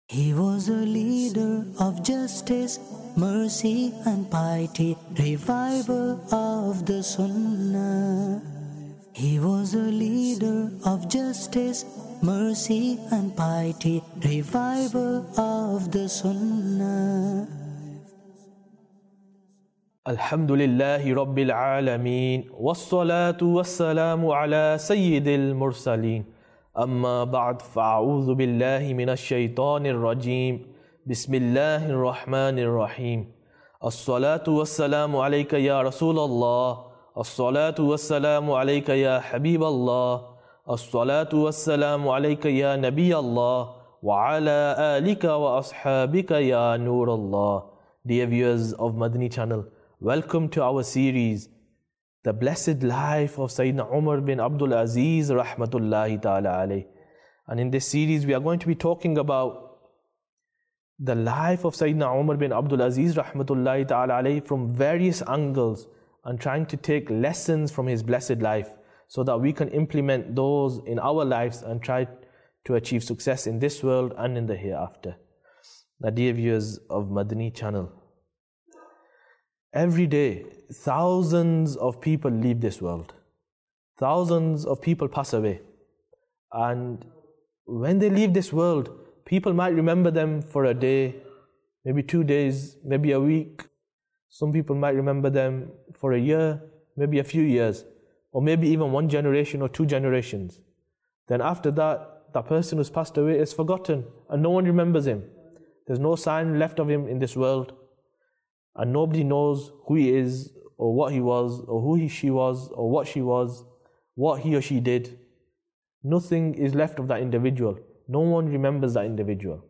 He was a leader of justice, mercy and piety, revival of the Sunnah. He was a leader of justice, mercy and piety, revival of the Sunnah. Alhamdulillahi Rabbil Alameen, wassalatu wassalamu ala Sayyidil Mursaleen. Amma ba'd, fa'a'udhu billahi minash shaitanir rajeem. Bismillahir Rahmanir Rahim. As-salatu wassalamu alayka ya Rasulallah. As-salatu wassalamu alayka ya Habiballah. As-salatu wassalamu alayka ya Nabiyallah. Wa ala alika wa ashabika ya Nurallah. Dear viewers of Madani channel, welcome to our series, The Blessed Life of Sayyidina Umar bin Abdul Aziz Rahmatullahi Ta'ala Alayh. And in this series we are going to be talking about the life of Sayyidina Umar bin Abdul Aziz Rahmatullahi Ta'ala Alayh from various angles and trying to take lessons from his blessed life so that we can implement those in our lives and try to achieve success in this world and in the hereafter. Now, dear viewers of Madani channel, every day, thousands of people leave this world. Thousands of people pass away. And when they leave this world, people might remember them for a day, maybe 2 days, maybe a week. Some people might remember them for a year, maybe a few years, or maybe even 1 generation or 2 generations. Then after that, the person who's passed away is forgotten and no one remembers him. There's no sign left of him in this world. And nobody knows who he is, or what he was, or who she was, or what she was, what he or she did. Nothing is left of that individual. No one remembers that individual.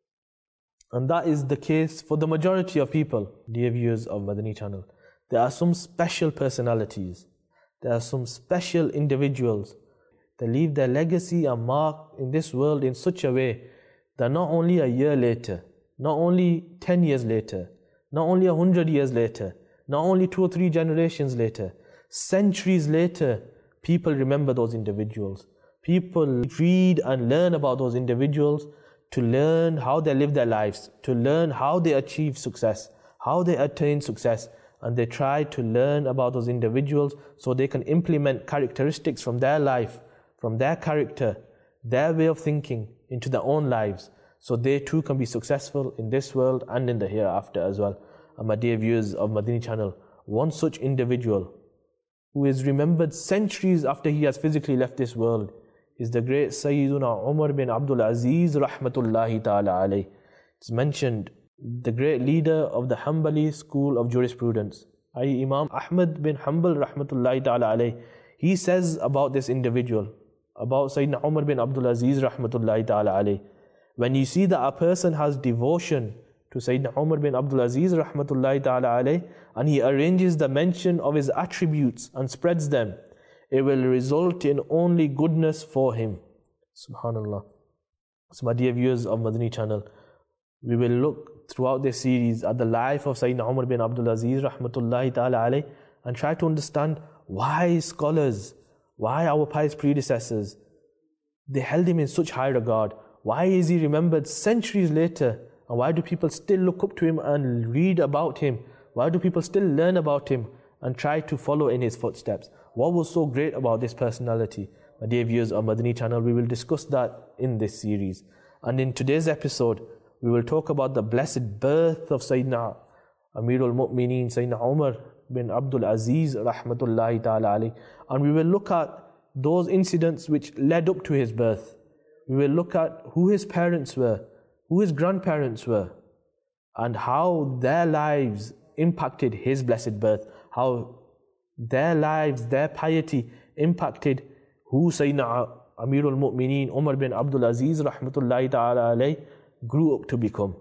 And that is the case for the majority of people, dear viewers of Madani channel. There are some special personalities. There are some special individuals that leave their legacy and mark in this world in such a way that not only a year later, not only 10 years later, not only 100 years later, not only 2 or 3 generations later, centuries later, people remember those individuals. People read and learn about those individuals to learn how they live their lives, to learn how they achieve success, how they attain success, and they try to learn about those individuals so they can implement characteristics from their life, from their character, their way of thinking into their own lives, so they too can be successful in this world and in the hereafter as well. And my dear viewers of Madani channel, one such individual who is remembered centuries after he has physically left this world is the great Sayyiduna Umar bin Abdul Aziz Rahmatullahi Ta'ala Alayh. It's mentioned the great leader of the Hanbali school of jurisprudence, i.e. Imam Ahmad bin Hanbal Rahmatullahi Ta'ala Alayh. He says about this individual, about Sayyidina Umar bin Abdul Aziz Rahmatullahi Ta'ala Alayh, when you see that a person has devotion to Sayyidina Umar bin Abdul Aziz Rahmatullahi Ta'ala Alayh, and he arranges the mention of his attributes and spreads them, it will result in only goodness for him. Subhanallah. So my dear viewers of Madani channel, we will look throughout this series at the life of Sayyidina Umar bin Abdul Aziz Rahmatullahi Ta'ala Alayh and try to understand why scholars, why our pious predecessors, they held him in such high regard. Why is he remembered centuries later? And why do people still look up to him and read about him? Why do people still learn about him and try to follow in his footsteps? What was so great about this personality? My dear viewers of Madani channel, we will discuss that in this series. And in today's episode, we will talk about the blessed birth of Sayyidina Amirul Mu'mineen, Sayyidina Umar bin Abdul Aziz Rahmatullahi Ta'ala Alayh. And we will look at those incidents which led up to his birth. We will look at who his parents were, who his grandparents were, and how their lives impacted his blessed birth, how their lives, their piety impacted who Sayyidina Amirul Mu'mineen Umar bin Abdul Aziz Rahmatullahi Ta'ala Alayh grew up to become.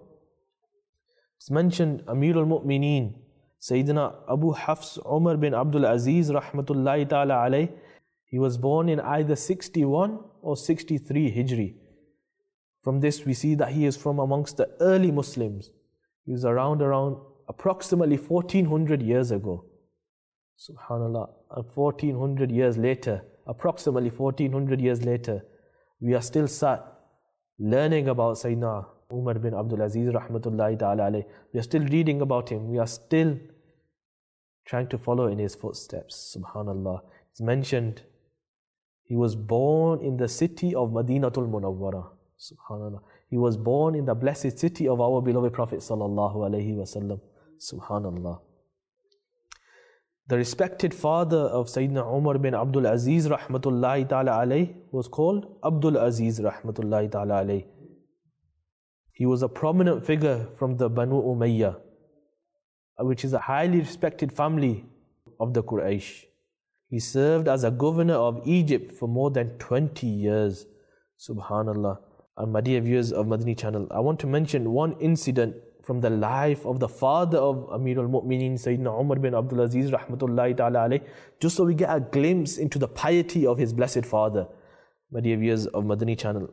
It's mentioned Amirul Mu'mineen, Sayyidina Abu Hafs Umar bin Abdul Aziz Rahmatullahi Ta'ala Alayh, he was born in either 61 or 63 Hijri. From this we see that he is from amongst the early Muslims. He was around approximately 1400 years ago. Subhanallah. And 1400 years later, approximately 1400 years later, we are still sat learning about Sayyidina Umar bin Abdul Aziz rahmatullahi ta'ala alayh. We are still reading about him. We are still trying to follow in his footsteps. Subhanallah. It's mentioned he was born in the city of Madinatul Munawwara. Subhanallah. He was born in the blessed city of our beloved Prophet sallallahu alaihi wasallam. Subhanallah. The respected father of Sayyidina Umar bin Abdul Aziz rahmatullahi ta'ala alayh was called Abdul Aziz rahmatullahi ta'ala alayh. He was a prominent figure from the Banu Umayyah, which is a highly respected family of the Quraysh. He served as a governor of Egypt for more than 20 years. Subhanallah. And my dear viewers of Madani channel, I want to mention one incident from the life of the father of Amir al-Mu'mineen, Sayyidina Umar bin Abdul Aziz rahmatullahi ta'ala alayh, just so we get a glimpse into the piety of his blessed father. My dear viewers of Madani channel,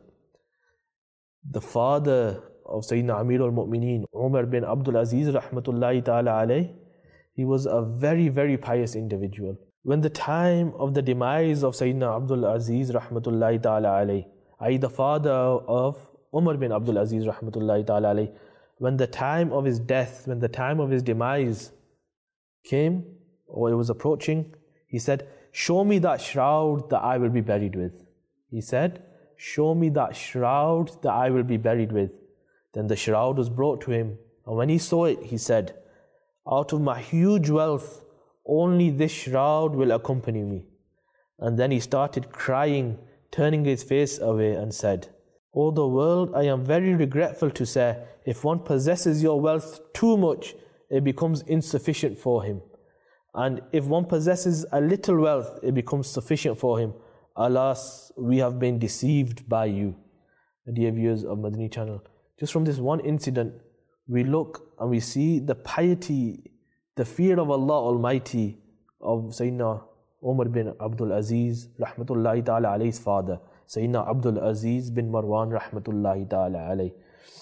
the father of Sayyidina Amir al-Mu'mineen, Umar bin Abdul Aziz rahmatullahi ta'ala alayh, he was a very, very pious individual. When the time of the demise of Sayyidina Abdul Aziz rahmatullahi ta'ala alayh, i.e. the father of Umar bin Abdul Aziz rahmatullahi ta'ala alayh, when the time of his death, when the time of his demise came, or it was approaching, he said, "Show me that shroud that I will be buried with." He said, "Show me that shroud that I will be buried with." Then the shroud was brought to him, and when he saw it, he said, "Out of my huge wealth, only this shroud will accompany me." And then he started crying, turning his face away, and said, "O the world, I am very regretful to say, if one possesses your wealth too much, it becomes insufficient for him. And if one possesses a little wealth, it becomes sufficient for him. Alas, we have been deceived by you." Dear viewers of Madani channel, just from this one incident, we look and we see the piety, the fear of Allah Almighty of Sayyidina Umar bin Abdul Aziz rahmatullahi ta'ala alayh's father, Sayyidina Abdul Aziz bin Marwan rahmatullahi ta'ala alayh.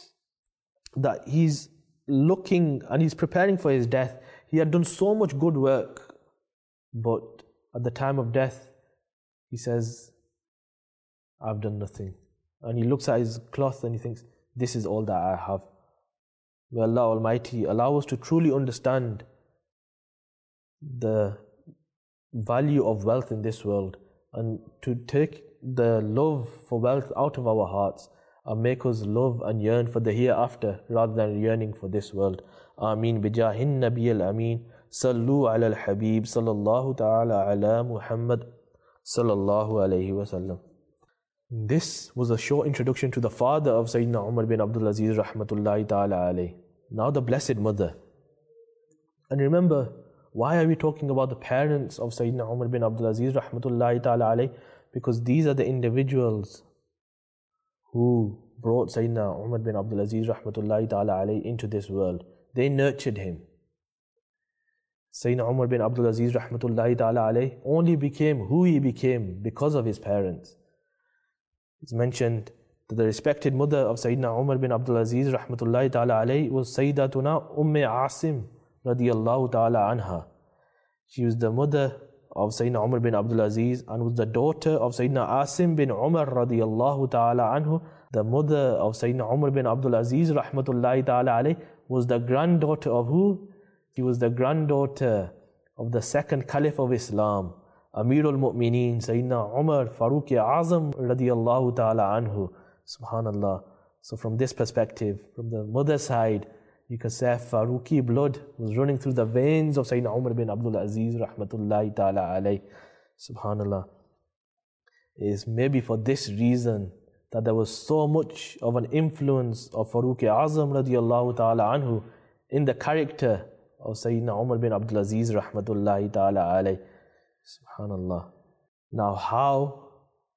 That he's looking and he's preparing for his death. He had done so much good work, but at the time of death, he says, "I've done nothing." And he looks at his cloth and he thinks, "This is all that I have." May Allah Almighty allow us to truly understand the value of wealth in this world, and to take the love for wealth out of our hearts and make us love and yearn for the hereafter rather than yearning for this world. Ameen bijahin Nabi al-Ameen. Sallu ala al-Habib sallallahu ta'ala ala Muhammad sallallahu alayhi wa sallam. This was a short introduction to the father of Sayyidina Umar bin Abdul Aziz rahmatullahi ta'ala alayh. Now the blessed mother. And remember, why are we talking about the parents of Sayyidina Umar bin Abdul Aziz rahmatullahi ta'ala alayh? Because these are the individuals who brought Sayyidina Umar bin Abdul Aziz rahmatullahi ta'ala alayh into this world. They nurtured him. Sayyidina Umar bin Abdul Aziz rahmatullahi ta'ala alayh only became who he became because of his parents. It's mentioned that the respected mother of Sayyidina Umar bin Abdul Aziz rahmatullahi ta'ala alayh was Sayyidatuna Asim radiyallahu ta'ala anha. She was the mother of Sayyidina Umar bin Abdul Aziz and was the daughter of Sayyidina Asim bin Umar radiyallahu ta'ala anhu. The mother of Sayyidina Umar bin Abdul Aziz rahmatullahi ta'ala alayh was the granddaughter of who? She was the granddaughter of the second Caliph of Islam, Amir al-Mu'mineen, Sayyidina Umar Farooq Azam radiyallahu ta'ala anhu. Subhanallah. So from this perspective, from the mother's side, you can say Farooqi blood was running through the veins of Sayyidina Umar bin Abdul Aziz rahmatullahi ta'ala alayh. Subhanallah. It is maybe for this reason that there was so much of an influence of Farooq Azam radiyallahu ta'ala anhu in the character of Sayyidina Umar bin Abdul Aziz rahmatullahi ta'ala alayh. Subhanallah. Now how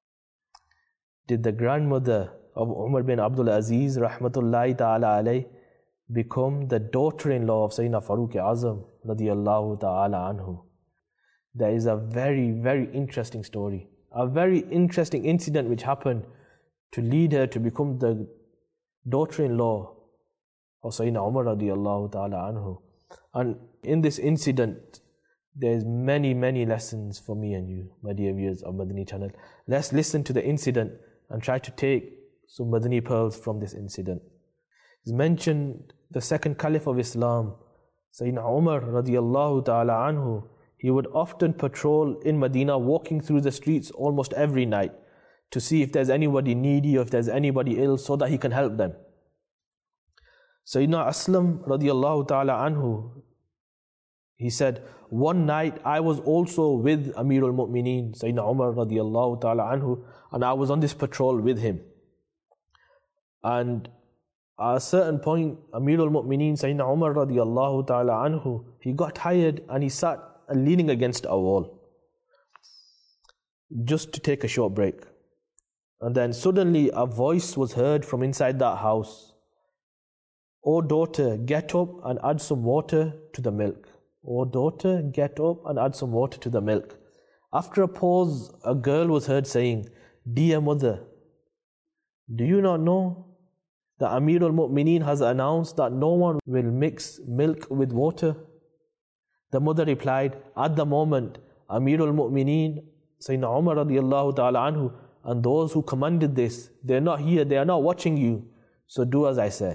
did the grandmother of Umar bin Abdul Aziz rahmatullahi ta'ala alayh become the daughter-in-law of Sayyidina Farooq Azam radiyallahu ta'ala anhu? There is a very, very interesting story, a very interesting incident which happened to lead her to become the daughter-in-law of Sayyidina Umar radiyallahu ta'ala anhu. And in this incident, there's many, many lessons for me and you, my dear viewers of Madani channel. Let's listen to the incident and try to take some Madani pearls from this incident. is mentioned the second Caliph of Islam, Sayyidina Umar radiallahu ta'ala anhu, he would often patrol in Medina, walking through the streets almost every night to see if there's anybody needy or if there's anybody ill so that he can help them. Sayyidina Aslam radiallahu ta'ala anhu, he said, one night I was also with Amirul Mu'mineen, Sayyidina Umar radiallahu ta'ala anhu, and I was on this patrol with him. And at a certain point, Amirul Mu'mineen, Sayyidina Umar radiallahu ta'ala anhu, he got tired and he sat leaning against a wall just to take a short break. And then suddenly a voice was heard from inside that house. "O daughter, get up and add some water to the milk. O daughter, get up and add some water to the milk." After a pause, a girl was heard saying, "Dear mother, do you not know that Amirul Mu'mineen has announced that no one will mix milk with water?" The mother replied, "At the moment, Amirul Mu'mineen, Sayyidina Umar radiallahu ta'ala anhu, and those who commanded this, they are not here, they are not watching you, so do as I say."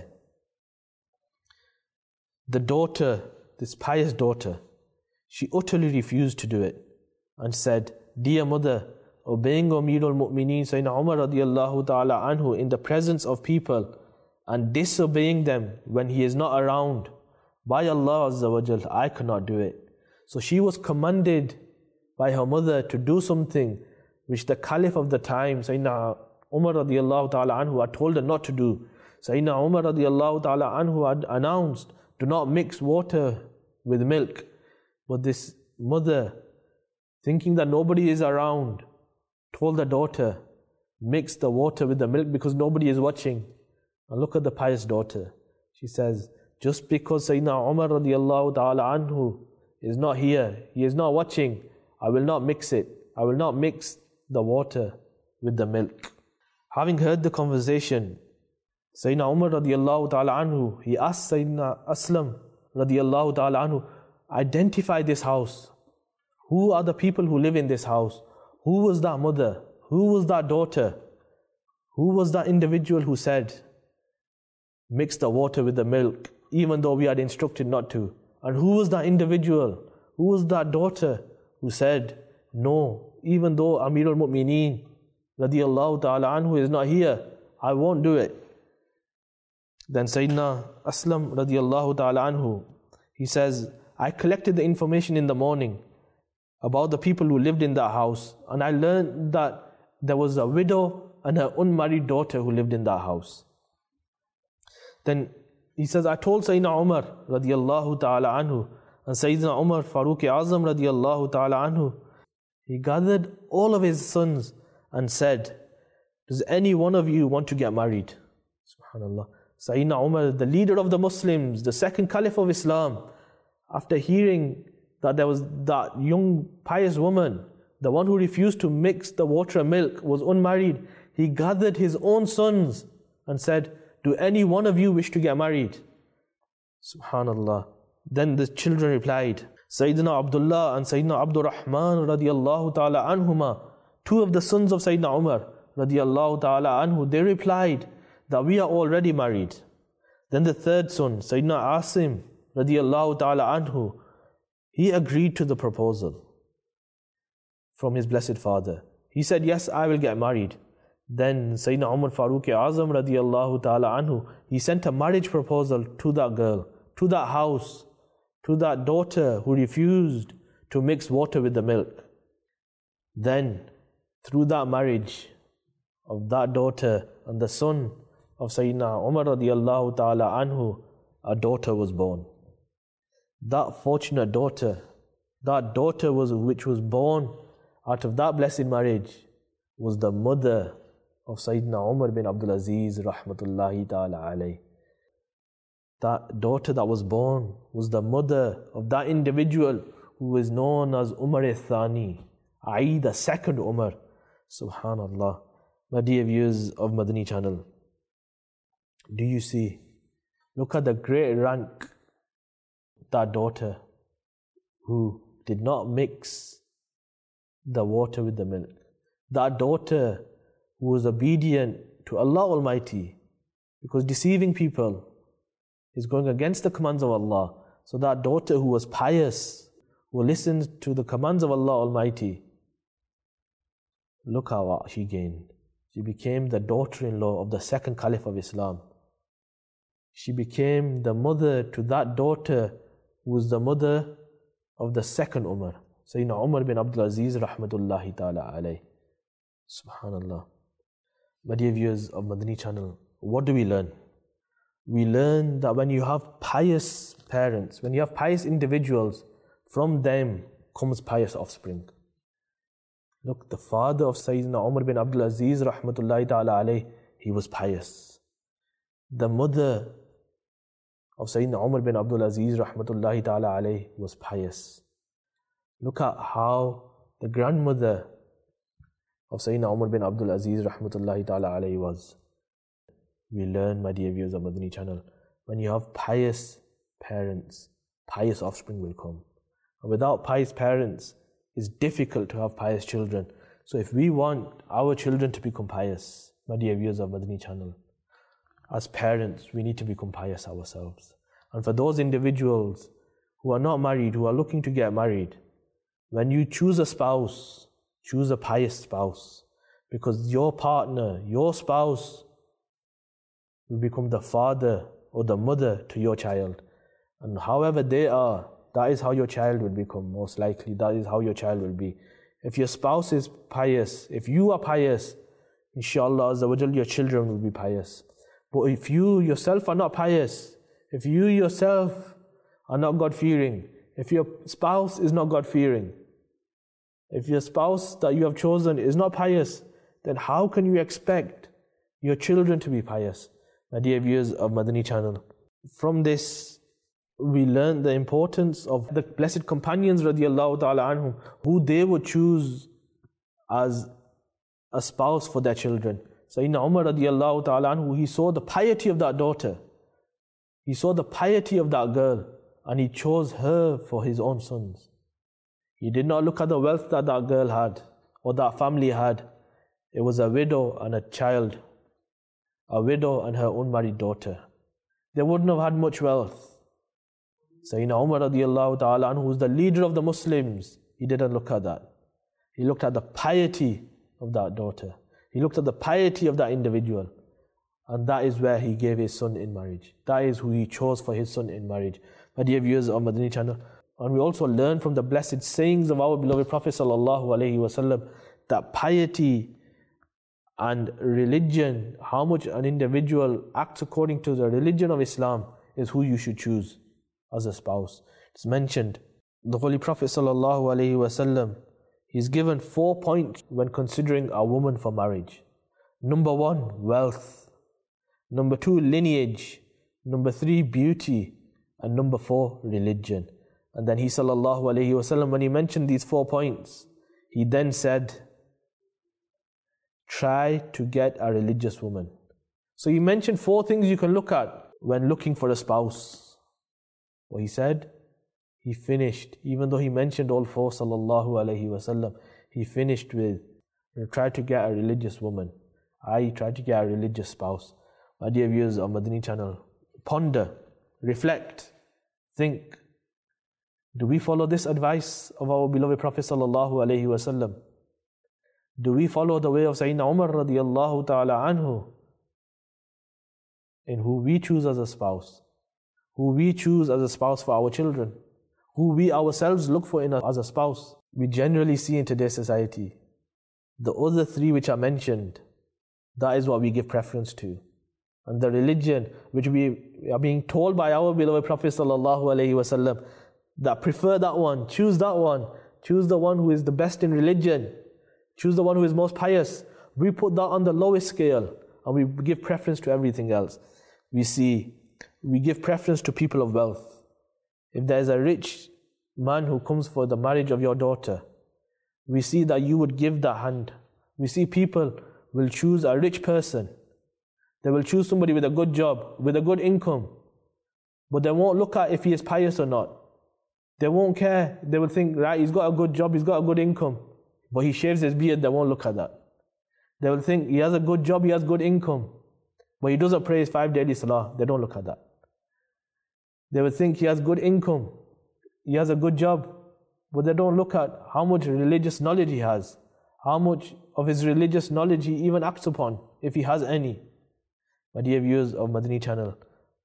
The daughter, this pious daughter, she utterly refused to do it and said, "Dear mother, obeying Amirul Mu'mineen Sayyidina Umar radiallahu ta'ala anhu in the presence of people and disobeying them when he is not around, by Allah Azza wa Jal, I cannot do it." So she was commanded by her mother to do something which the Caliph of the time, Sayyidina Umar radiallahu ta'ala anhu, had told her not to do. Sayyidina Umar radiallahu ta'ala anhu had announced, "Do not mix water with milk." But this mother, thinking that nobody is around, told the daughter, "Mix the water with the milk because nobody is watching." And look at the pious daughter. She says, just because Sayyidina Umar radiallahu ta'ala anhu is not here, he is not watching, I will not mix it. I will not mix the water with the milk. Having heard the conversation, Sayyidina Umar radiallahu ta'ala anhu, he asked Sayyidina Aslam radiallahu ta'ala anhu, "Identify this house. Who are the people who live in this house? Who was that mother? Who was that daughter? Who was that individual who said, 'Mix the water with the milk,' even though we had instructed not to? And who was that individual? Who was that daughter who said, 'No, even though Amirul Mu'mineen radiallahu ta'ala anhu is not here, I won't do it'?" Then Sayyidina Aslam radiallahu ta'ala anhu, he says, "I collected the information in the morning about the people who lived in that house, and I learned that there was a widow and her unmarried daughter who lived in that house." Then he says, "I told Sayyidina Umar radiallahu ta'ala anhu, and Sayyidina Umar Farooq Azam radiallahu ta'ala anhu, he gathered all of his sons and said, 'Does any one of you want to get married?'" Subhanallah. Sayyidina Umar, the leader of the Muslims, the second Caliph of Islam, after hearing that there was that young pious woman, the one who refused to mix the water and milk, was unmarried, he gathered his own sons and said, "Do any one of you wish to get married?" Subhanallah. Then the children replied, Sayyidina Abdullah and Sayyidina Abdul Rahman radiallahu ta'ala anhuma, two of the sons of Sayyidina Umar radiallahu ta'ala anhu, they replied that we are already married. Then the third son, Sayyidina Asim radiallahu ta'ala anhu, he agreed to the proposal from his blessed father. He said, "Yes, I will get married." Then Sayyidina Umar Farooq Azam radiallahu ta'ala anhu, he sent a marriage proposal to that girl, to that house, to that daughter who refused to mix water with the milk. Then, through that marriage of that daughter and the son of Sayyidina Umar radiallahu ta'ala anhu, a daughter was born. That fortunate daughter, which was born out of that blessed marriage, was the mother of Sayyidina Umar bin Abdul Aziz rahmatullahi ta'ala alayh. That daughter that was born was the mother of that individual who is known as Umar al-Thani, i.e. the second Umar. Subhanallah. My dear viewers of Madani channel, do you see? Look at the great rank that daughter who did not mix the water with the milk. That daughter who was obedient to Allah Almighty, because deceiving people is going against the commands of Allah. So that daughter who was pious, who listened to the commands of Allah Almighty, look how she gained. She became the daughter-in-law of the second Caliph of Islam. She became the mother to that daughter who was the mother of the second Umar, Sayyidina Umar bin Abdul Aziz rahmatullahi ta'ala alayh. Subhanallah. My dear viewers of Madani channel, what do we learn? We learn that when you have pious parents, when you have pious individuals, from them comes pious offspring. Look, the father of Sayyidina Umar bin Abdul Aziz rahmatullahi ta'ala alayh, he was pious. The mother of Sayyidina Umar bin Abdul Aziz rahmatullahi ta'ala alayh was pious. Look at how the grandmother of Sayyidina Umar bin Abdul Aziz rahmatullahi ta'ala alayhi was. We learn, my dear viewers of Madani channel, when you have pious parents, pious offspring will come. And without pious parents, it's difficult to have pious children. So if we want our children to become pious, my dear viewers of Madani channel, as parents, we need to become pious ourselves. And for those individuals who are not married, who are looking to get married, when you choose a spouse, choose a pious spouse. Because your partner, your spouse, will become the father or the mother to your child. And however they are, that is how your child will become, most likely. That is how your child will be. If your spouse is pious, if you are pious, inshallah Azza wa Jal, your children will be pious. But if you yourself are not pious, if you yourself are not God-fearing, if your spouse is not God-fearing, if your spouse that you have chosen is not pious, then how can you expect your children to be pious? My dear viewers of Madani channel, from this we learn the importance of the blessed companions radiallahu ta'ala anhum, who they would choose as a spouse for their children. Sayyidina Umar radiallahu ta'ala anhu, he saw the piety of that daughter. He saw the piety of that girl, and he chose her for his own sons. He did not look at the wealth that that girl had, or that family had. It was a widow and a child, a widow and her unmarried daughter. They wouldn't have had much wealth. Sayyidina Umar radiallahu ta'ala anhu, who was the leader of the Muslims, he didn't look at that. He looked at the piety of that daughter. He looked at the piety of that individual. And that is where he gave his son in marriage. That is who he chose for his son in marriage. My dear viewers of Madani channel, and we also learn from the blessed sayings of our beloved Prophet sallallahu alaihi wasallam that piety and religion, how much an individual acts according to the religion of Islam, is who you should choose as a spouse. It's mentioned, the Holy Prophet sallallahu alaihi wasallam, he's given 4 points when considering a woman for marriage. Number 1, wealth. Number 2, lineage. Number 3, beauty. And number 4, religion. And then he sallallahu alaihi wasallam, when he mentioned these 4 points, he then said, try to get a religious woman. So he mentioned 4 things you can look at when looking for a spouse. What he said, he finished, even though he mentioned all 4 sallallahu alaihi wasallam, he finished with, try to get a religious woman. I try to get a religious spouse. My dear viewers of Madani channel, ponder, reflect, think. Do we follow this advice of our beloved Prophet sallallahu alaihi wasallam? Do we follow the way of Sayyidina Umar radiallahu ta'ala anhu, in who we choose as a spouse, who we choose as a spouse for our children, who we ourselves look for as a spouse? We generally see in today's society, the other 3 which are mentioned, that is what we give preference to. And the religion which we are being told by our beloved Prophet sallallahu alaihi wasallam, that prefer that one, choose the one who is the best in religion, choose the one who is most pious. We put that on the lowest scale and we give preference to everything else. We give preference to people of wealth. If there is a rich man who comes for the marriage of your daughter, we see that you would give that hand. We see people will choose a rich person. They will choose somebody with a good job, with a good income. But they won't look at if he is pious or not. They won't care. They will think, right, he's got a good job, he's got a good income, but he shaves his beard. They won't look at that. They will think, he has a good job, he has good income, but he doesn't pray his 5 daily salah. They don't look at that. They would think he has good income, he has a good job, but they don't look at how much religious knowledge he has, how much of his religious knowledge he even acts upon, if he has any. My dear viewers of Madani Channel,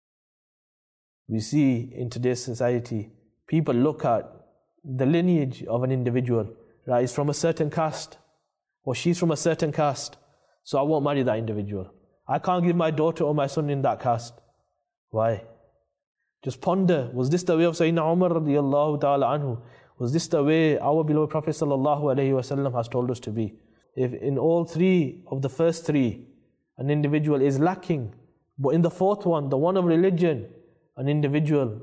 we see in today's society, people look at the lineage of an individual, right? He's from a certain caste, or she's from a certain caste, so I won't marry that individual. I can't give my daughter or my son in that caste. Why? Just ponder, was this the way of Sayyidina Umar radiallahu ta'ala anhu? Was this the way our beloved Prophet sallallahu alayhi wasallam has told us to be? If in all three of the first three, an individual is lacking, but in the fourth one, the one of religion, an individual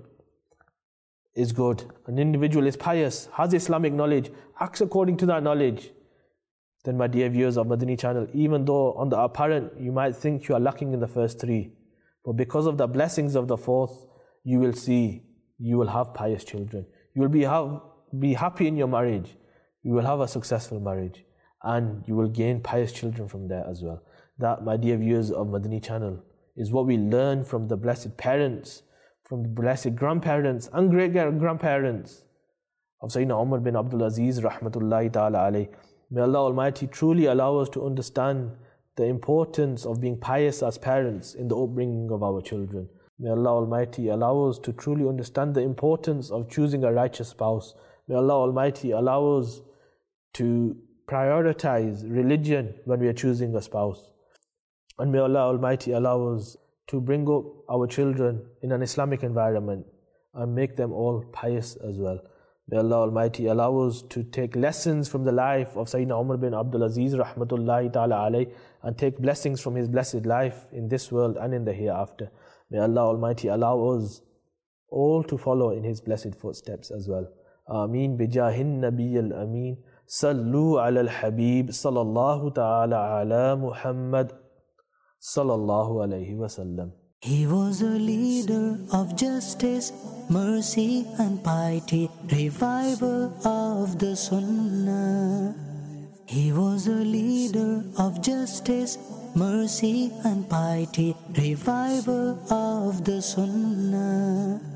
is good, an individual is pious, has Islamic knowledge, acts according to that knowledge, then my dear viewers of Madani Channel, even though on the apparent you might think you are lacking in the first three, but because of the blessings of the fourth, you will see, you will have pious children. You will be happy in your marriage. You will have a successful marriage. And you will gain pious children from there as well. That, my dear viewers of Madani Channel, is what we learn from the blessed parents, from the blessed grandparents and great-grandparents of Sayyidina Umar bin Abdul Aziz rahmatullahi ta'ala alayh. May Allah Almighty truly allow us to understand the importance of being pious as parents in the upbringing of our children. May Allah Almighty allow us to truly understand the importance of choosing a righteous spouse. May Allah Almighty allow us to prioritize religion when we are choosing a spouse. And may Allah Almighty allow us to bring up our children in an Islamic environment and make them all pious as well. May Allah Almighty allow us to take lessons from the life of Sayyidina Umar bin Abdul Aziz rahmatullahi ta'ala alayh and take blessings from his blessed life in this world and in the hereafter. May Allah Almighty allow us all to follow in his blessed footsteps as well. Ameen bijahin nabiyyil ameen. Sallu ala al-habib sallallahu ta'ala ala Muhammad sallallahu alayhi wa sallam. He was a leader of justice, mercy and piety, revival of the Sunnah. He was a leader of justice, mercy and piety, revival of the Sunnah.